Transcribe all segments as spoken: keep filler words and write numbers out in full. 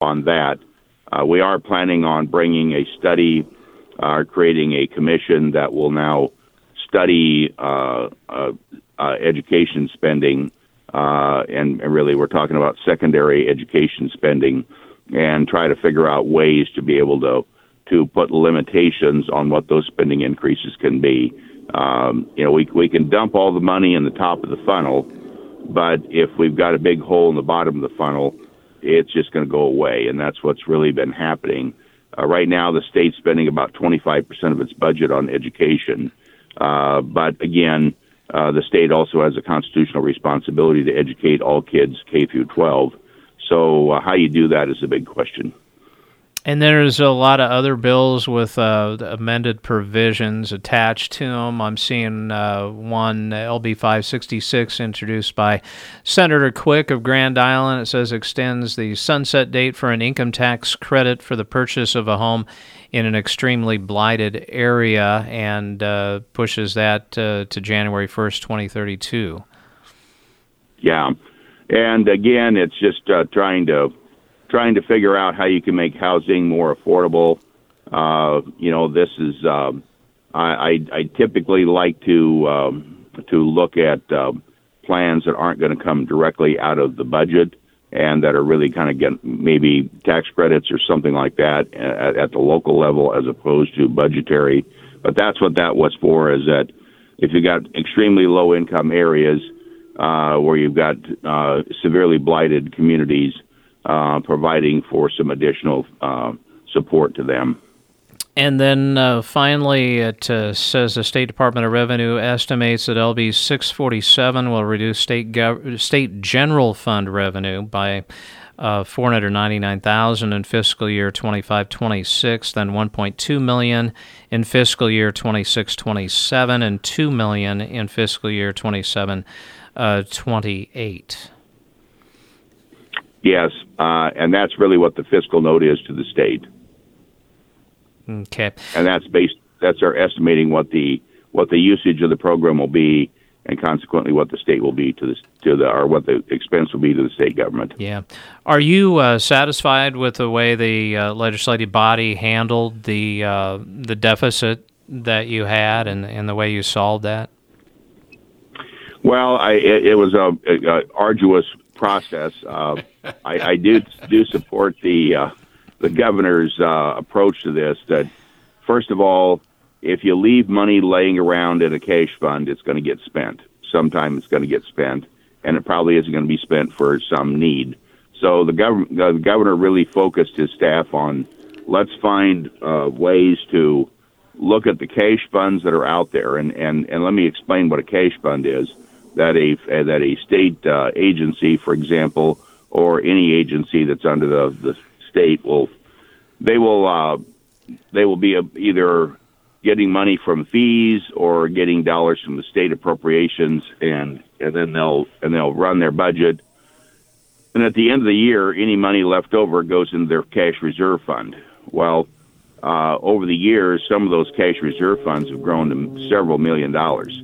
on that. Uh, we are planning on bringing a study, uh, creating a commission that will now study uh, uh, uh, education spending, uh, and, and really we're talking about secondary education spending, and try to figure out ways to be able to to put limitations on what those spending increases can be. Um, you know, we we can dump all the money in the top of the funnel, but if we've got a big hole in the bottom of the funnel, it's just going to go away, and that's what's really been happening. Uh, right now, the state's spending about twenty-five percent of its budget on education, uh, but again, uh, the state also has a constitutional responsibility to educate all kids K through twelve. So uh, how you do that is a big question. And there's a lot of other bills with uh, amended provisions attached to them. I'm seeing uh, one, L B five sixty-six, introduced by Senator Quick of Grand Island. It says extends the sunset date for an income tax credit for the purchase of a home in an extremely blighted area, and uh, pushes that uh, to January first, twenty thirty-two. Yeah. And again, it's just uh, trying to trying to figure out how you can make housing more affordable. Uh, you know, this is um, I, I, I typically like to um, to look at uh, plans that aren't going to come directly out of the budget and that are really kind of get maybe tax credits or something like that at, at the local level as opposed to budgetary. But that's what that was for, is that if you got extremely low income areas uh, where you've got uh, severely blighted communities, Uh, providing for some additional uh, support to them. And then uh, finally, it uh, says the State Department of Revenue estimates that L B six forty-seven will reduce state gov- state general fund revenue by uh, four hundred ninety-nine thousand dollars in fiscal year twenty-five twenty-six, then one point two million dollars in fiscal year twenty-six twenty-seven, and two million dollars in fiscal year twenty-seven twenty-eight. Yes, uh, and that's really what the fiscal note is to the state. Okay. And that's based. That's our estimating what the what the usage of the program will be, and consequently what the state will be to the to the or what the expense will be to the state government. Yeah. Are you uh, satisfied with the way the uh, legislative body handled the uh, the deficit that you had, and, and the way you solved that? Well, I, it, it was a, a, a arduous process. Uh, I, I do do support the uh, the governor's uh, approach to this. That first of all, if you leave money laying around in a cash fund, it's going to get spent. Sometime it's going to get spent, and it probably isn't going to be spent for some need. So the governor the governor really focused his staff on let's find uh, ways to look at the cash funds that are out there, and, and, and let me explain what a cash fund is. That a that a state uh, agency, for example, or any agency that's under the, the state will they will uh, they will be either getting money from fees or getting dollars from the state appropriations, and and then they'll and they'll run their budget. And at the end of the year, any money left over goes into their cash reserve fund. Well, uh, over the years, some of those cash reserve funds have grown to several million dollars.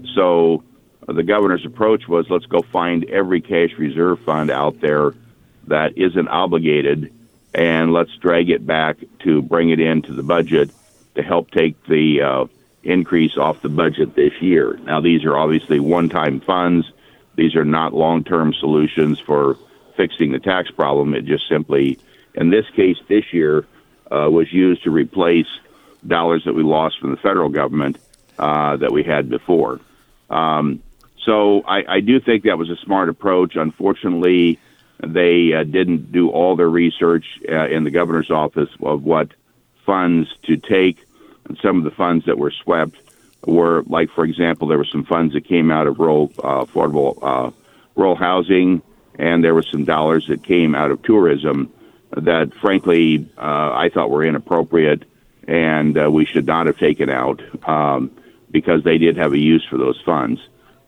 So the governor's approach was, let's go find every cash reserve fund out there that isn't obligated, and let's drag it back to bring it into the budget to help take the uh, increase off the budget this year. Now, these are obviously one-time funds. These are not long-term solutions for fixing the tax problem. It just simply, in this case this year, uh, was used to replace dollars that we lost from the federal government uh, that we had before. Um, So I, I do think that was a smart approach. Unfortunately, they uh, didn't do all their research uh, in the governor's office of what funds to take. And some of the funds that were swept were, like, for example, there were some funds that came out of rural uh, affordable uh, rural housing, and there were some dollars that came out of tourism that, frankly, uh, I thought were inappropriate, and uh, we should not have taken out um, because they did have a use for those funds.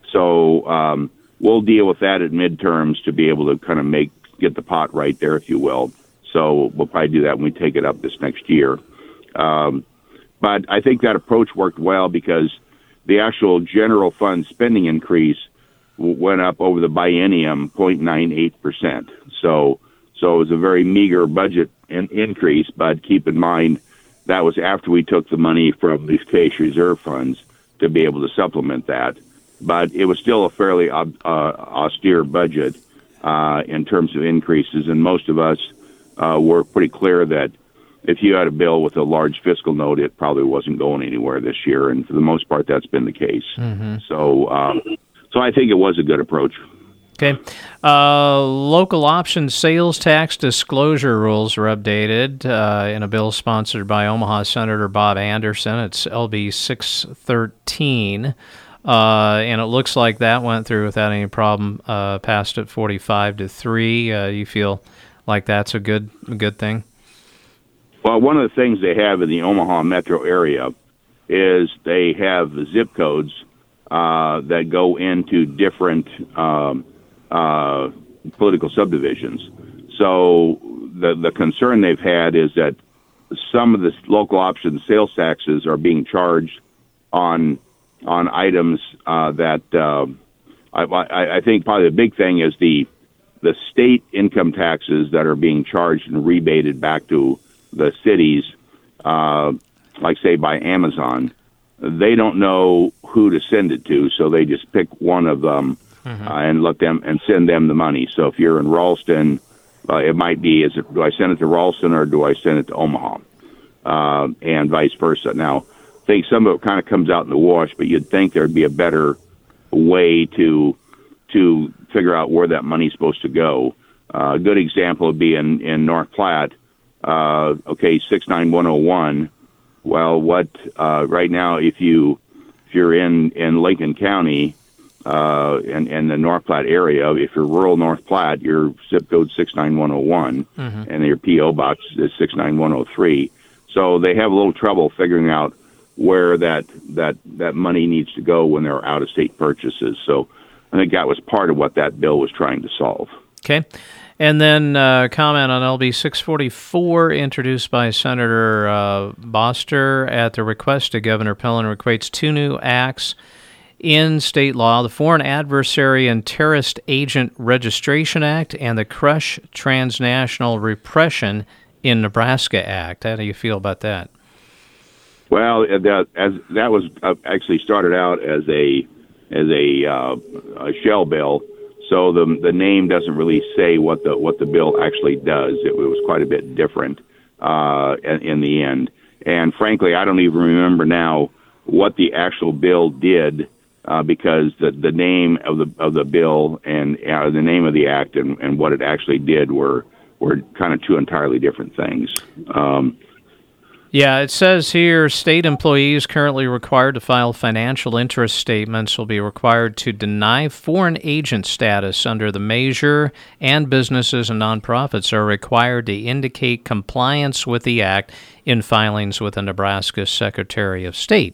So um, we'll deal with that at midterms to be able to kind of make get the pot right there, if you will. So we'll probably do that when we take it up this next year. Um, but I think that approach worked well because the actual general fund spending increase went up over the biennium zero point nine eight percent. So So it was a very meager budget in, increase, but keep in mind that was after we took the money from these cash reserve funds to be able to supplement that. But it was still a fairly uh, austere budget uh, in terms of increases, and most of us uh, were pretty clear that if you had a bill with a large fiscal note, it probably wasn't going anywhere this year, and for the most part, that's been the case. Mm-hmm. So, um, so I think it was a good approach. Okay. Uh, local option sales tax disclosure rules are updated uh, in a bill sponsored by Omaha Senator Bob Anderson. It's L B six thirteen, uh, and it looks like that went through without any problem, uh, passed at forty-five to three. Uh, you feel like that's a good, a good thing? Well, one of the things they have in the Omaha metro area is they have zip codes uh, that go into different um, uh, political subdivisions. So the the concern they've had is that some of the local option sales taxes are being charged on on items uh, that uh, I, I, I think probably the big thing is the the state income taxes that are being charged and rebated back to the cities, uh, like say by Amazon. They don't know who to send it to, so they just pick one of them mm-hmm. uh, and let them and send them the money. So if you're in Ralston, uh, it might be: is it do I send it to Ralston or do I send it to Omaha, uh, and vice versa. Now, I think some of it kind of comes out in the wash, but you'd think there'd be a better way to to figure out where that money's supposed to go. Uh, a good example would be in in North Platte. Uh, okay, six nine one oh one. Well, what uh, right now, if you if you're in, in Lincoln County uh, and in the North Platte area, if you're rural North Platte, your zip code six nine one oh one, mm-hmm. and your P O box is six nine one oh three. So they have a little trouble figuring out where that that that money needs to go when there are out of state purchases. So I think that was part of what that bill was trying to solve. Okay. And then uh, comment on L B six forty-four, introduced by Senator uh, Boster at the request of Governor Pillen, creates two new acts in state law: the Foreign Adversary and Terrorist Agent Registration Act and the Crush Transnational Repression in Nebraska Act. How do you feel about that? Well, that as that was uh, actually started out as a as a, uh, a shell bill. So the the name doesn't really say what the what the bill actually does. It, it was quite a bit different uh, in, in the end. And frankly, I don't even remember now what the actual bill did uh, because the, the name of the of the bill and uh, the name of the act and, and what it actually did were were kind of two entirely different things. Um, Yeah, it says here, state employees currently required to file financial interest statements will be required to deny foreign agent status under the measure, and businesses and nonprofits are required to indicate compliance with the act in filings with the Nebraska Secretary of State.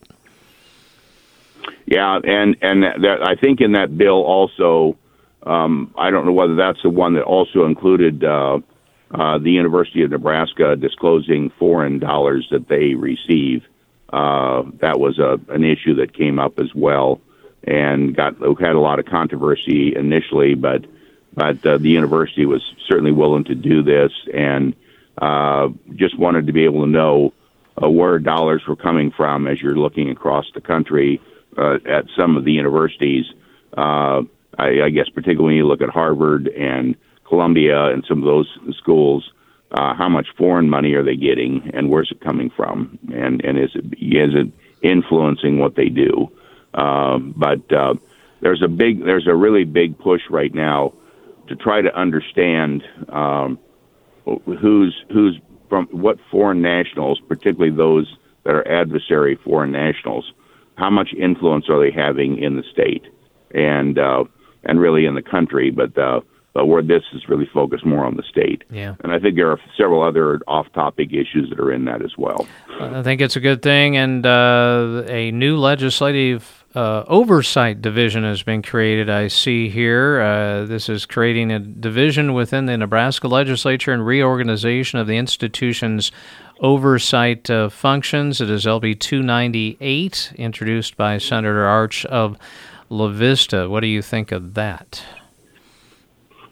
Yeah, and, and that, I think in that bill also, um, I don't know whether that's the one that also included uh, Uh, the University of Nebraska disclosing foreign dollars that they receive. Uh, that was a, an issue that came up as well, and got had a lot of controversy initially. But but uh, the university was certainly willing to do this, and uh, just wanted to be able to know uh, where dollars were coming from as you're looking across the country uh, at some of the universities. Uh, I, I guess particularly when you look at Harvard and Columbia and some of those schools, uh, how much foreign money are they getting, and where's it coming from, and and is it is it influencing what they do? Um, but uh, there's a big, there's a really big push right now to try to understand um, who's who's from what foreign nationals, particularly those that are adversary foreign nationals, how much influence are they having in the state and uh, and really in the country, but. Uh, But where this is really focused more on the state. Yeah. And I think there are several other off-topic issues that are in that as well. I think it's a good thing, and uh, a new legislative uh, oversight division has been created, I see here. Uh, this is creating a division within the Nebraska legislature and reorganization of the institution's oversight uh, functions. It is L B two ninety-eight, introduced by Senator Arch of La Vista. What do you think of that?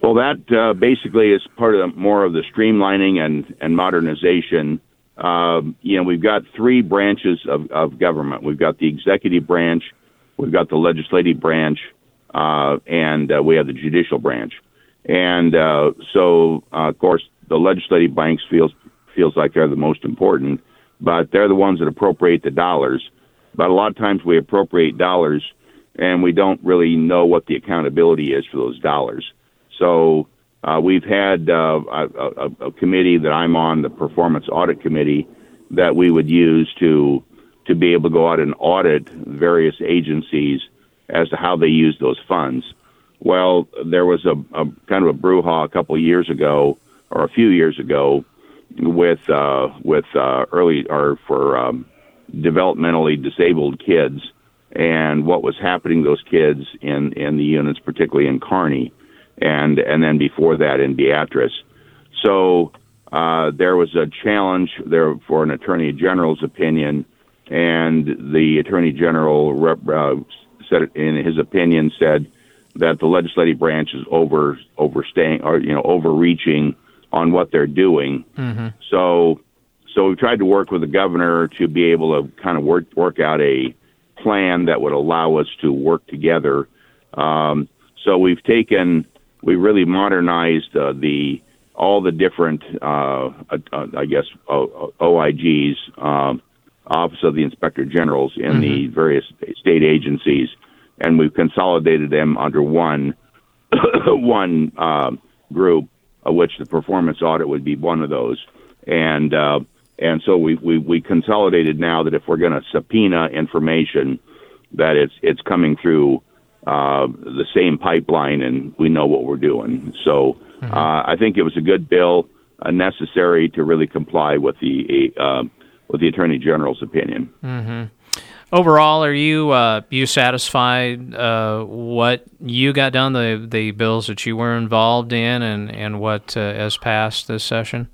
Well, that uh, basically is part of the, more of the streamlining and, and modernization. Uh, you know, we've got three branches of, of government. We've got the executive branch, we've got the legislative branch, uh, and uh, we have the judicial branch. And uh, so, uh, of course, the legislative branch feels feels like they're the most important, but they're the ones that appropriate the dollars. But a lot of times we appropriate dollars, and we don't really know what the accountability is for those dollars. So uh, we've had uh, a, a, a committee that I'm on, the Performance Audit Committee, that we would use to to be able to go out and audit various agencies as to how they use those funds. Well, there was a, a kind of a brouhaha a couple of years ago, or a few years ago, with uh, with uh, early or for um, developmentally disabled kids, and what was happening to those kids in, in the units, particularly in Kearney, and and then before that in Beatrice. So uh, there was a challenge there for an Attorney General's opinion, and the Attorney General rep, uh, said in his opinion said that the legislative branch is over overstaying or you know overreaching on what they're doing. Mm-hmm. So so we tried to work with the governor to be able to kind of work work out a plan that would allow us to work together. Um, so we've taken we really modernized uh, the all the different uh, uh, I guess O I Gs, uh, Office of the Inspector Generals in mm-hmm. the various state agencies, and we've consolidated them under one one uh, group, of which the performance audit would be one of those. And uh, and so we, we, we consolidated now that if we're going to subpoena information, that it's it's coming through uh, the same pipeline, and we know what we're doing. So mm-hmm. uh, I think it was a good bill, uh, necessary to really comply with the uh, with the Attorney General's opinion. Mm-hmm. Overall, are you uh, you satisfied uh, what you got done, the the bills that you were involved in, and and what uh, has passed this session?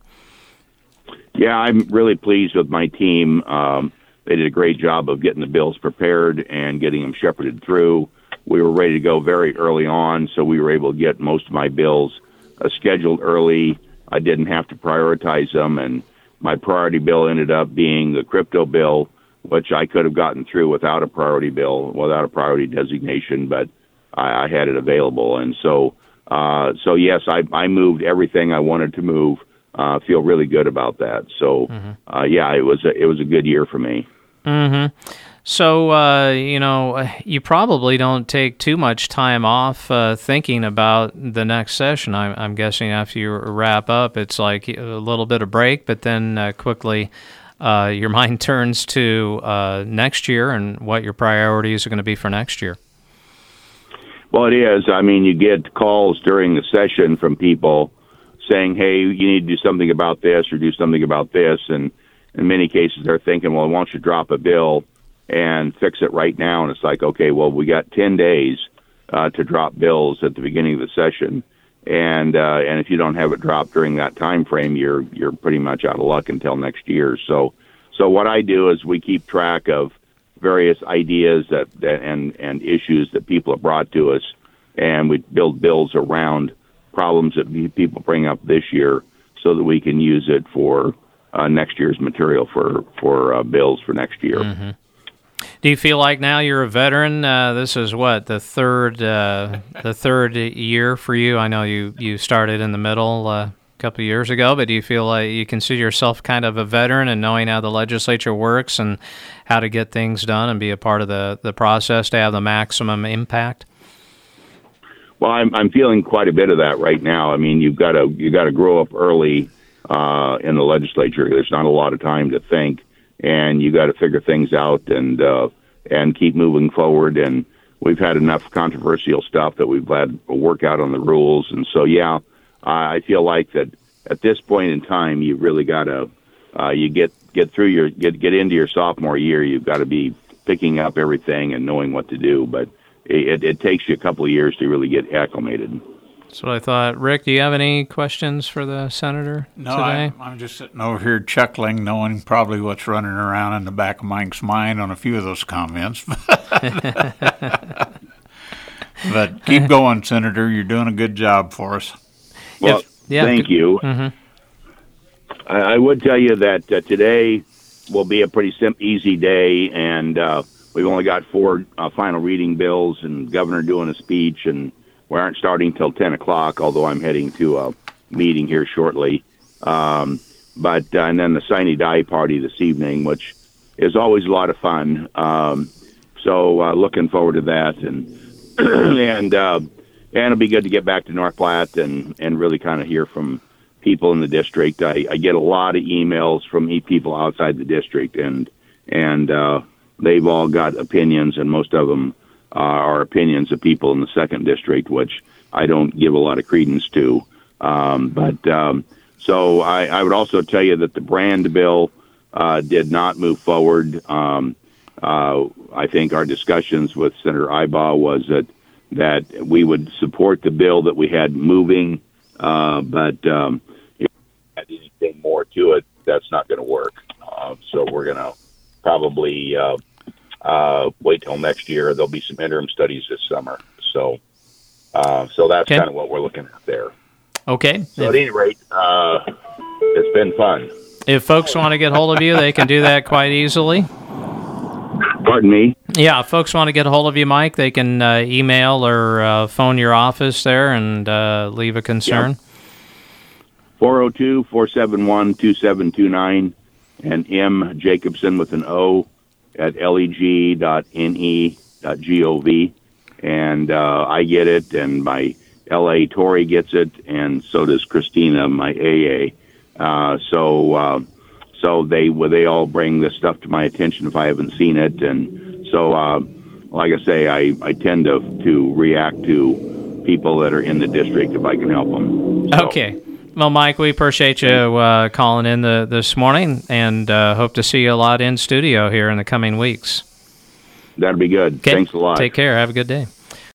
Yeah, I'm really pleased with my team. Um, they did a great job of getting the bills prepared and getting them shepherded through. We were ready to go very early on, so we were able to get most of my bills uh, scheduled early. I didn't have to prioritize them, and my priority bill ended up being the crypto bill, which I could have gotten through without a priority bill, without a priority designation, but I, I had it available. And so, uh, so yes, I, I moved everything I wanted to move. Uh, feel really good about that. So, mm-hmm. uh, yeah, it was a, it was a good year for me. Mm-hmm. So, uh, you know, you probably don't take too much time off uh, thinking about the next session. I'm, I'm guessing after you wrap up, it's like a little bit of break, but then uh, quickly uh, your mind turns to uh, next year and what your priorities are going to be for next year. Well, it is. I mean, you get calls during the session from people saying, hey, you need to do something about this or do something about this. And in many cases, they're thinking, well, why don't you drop a bill and fix it right now? And it's like, okay, well, we got ten days uh, to drop bills at the beginning of the session. And uh, and if you don't have it dropped during that time frame, you're you're pretty much out of luck until next year. So so what I do is we keep track of various ideas that, that and, and issues that people have brought to us, and we build bills around problems that people bring up this year so that we can use it for uh, next year's material for, for uh, bills for next year. Mm-hmm. Do you feel like now you're a veteran? Uh, this is what, the third uh, the third year for you? I know you, you started in the middle uh, a couple of years ago, but do you feel like you consider yourself kind of a veteran and knowing how the legislature works and how to get things done and be a part of the, the process to have the maximum impact? Well, I'm I'm feeling quite a bit of that right now. I mean, you've got to you got to grow up early uh, in the legislature. There's not a lot of time to think, and you got to figure things out and uh, and keep moving forward. And we've had enough controversial stuff that we've had to work out on the rules. And so, yeah, I feel like that at this point in time, you really got to uh, you get get through your get get into your sophomore year. You've got to be picking up everything and knowing what to do, but It, it takes you a couple of years to really get acclimated. That's what I thought. Rick, do you have any questions for the senator no, today? No, I'm just sitting over here chuckling, knowing probably what's running around in the back of Mike's mind on a few of those comments. But keep going, Senator. You're doing a good job for us. Well, yeah, thank good. you. Mm-hmm. I, I would tell you that uh, today will be a pretty sim- easy day, and uh, we've only got four uh, final reading bills, and governor doing a speech, and we aren't starting till ten o'clock, although I'm heading to a meeting here shortly. Um, but uh, and then the Sine Die party this evening, which is always a lot of fun. Um, so uh, looking forward to that, and and uh, and it'll be good to get back to North Platte and, and really kind of hear from people in the district. I, I get a lot of emails from people outside the district, and and uh, they've all got opinions, and most of them uh, are opinions of people in the second district, which I don't give a lot of credence to. Um, but um, so I, I would also tell you that the brand bill uh, did not move forward. Um, uh, I think our discussions with Senator Ibaugh was that that we would support the bill that we had moving, uh, but um, if we had anything more to it, that's not going to work. Uh, so we're going to probably uh, uh, wait till next year. There'll be some interim studies this summer. So, uh, so that's okay. kind of what we're looking at there. Okay. So at any rate, uh, it's been fun. If folks want to get hold of you, they can do that quite easily. Pardon me? Yeah, if folks want to get a hold of you, Mike, they can uh, email or uh, phone your office there and uh, leave a concern. four oh two, four seven one, two seven two nine and M. Jacobson with an O at leg dot n e dot gov. And uh, I get it, and my L A Tory gets it, and so does Christina, my A A. Uh, so uh, so they well, they all bring this stuff to my attention if I haven't seen it. And so, uh, like I say, I, I tend to, to react to people that are in the district if I can help them. So. Okay. Well, Mike, we appreciate you uh, calling in the, this morning, and uh, hope to see you a lot in studio here in the coming weeks. That'll be good. Okay. Thanks a lot. Take care. Have a good day.